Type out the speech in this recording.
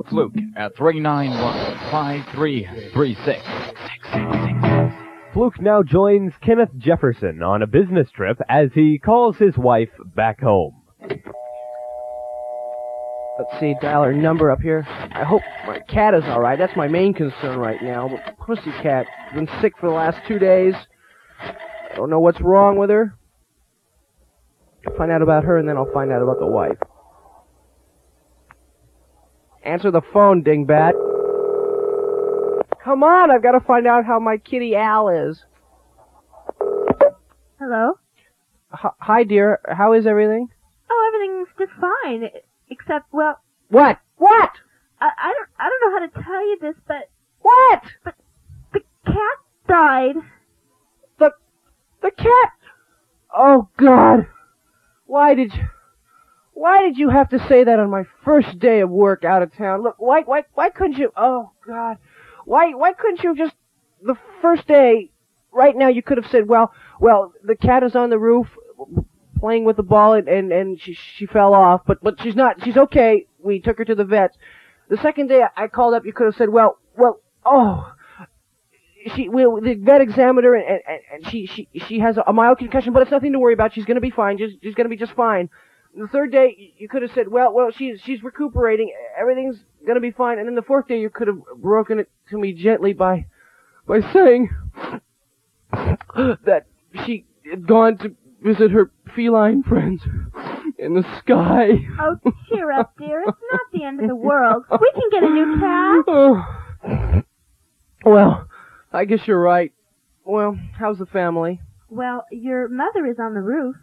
Fluke at 391-5336. Fluke now joins Kenneth Jefferson on a business trip as he calls his wife back home. Let's see, dial her number up here. I hope my cat is alright. That's my main concern right now. But Pussycat has been sick for the last 2 days. I don't know what's wrong with her. I'll find out about her, and then I'll find out about the wife. Answer the phone, dingbat. Come on, I've got to find out how my kitty Al is. Hello? Hi, dear. How is everything? Oh, everything's just fine. Except, well... What? What? I don't know how to tell you this, but... What? But the cat died. The cat? Oh, God. Why did you have to say that on my first day of work out of town? Look, why couldn't you... Oh, God. Why couldn't you just... The first day, right now, you could have said, well, the cat is on the roof playing with the ball and she fell off, but she's not. She's okay. We took her to the vet. The second day I called up, you could have said, the vet examined her and she has a mild concussion, but it's nothing to worry about. She's going to be fine. She's going to be just fine. The third day, you could have said, she's recuperating. Everything's going to be fine. And then the fourth day, you could have broken it to me gently by saying that she had gone to visit her feline friends in the sky. Oh, cheer up, dear. It's not the end of the world. We can get a new cat. Well, I guess you're right. Well, how's the family? Well, your mother is on the roof.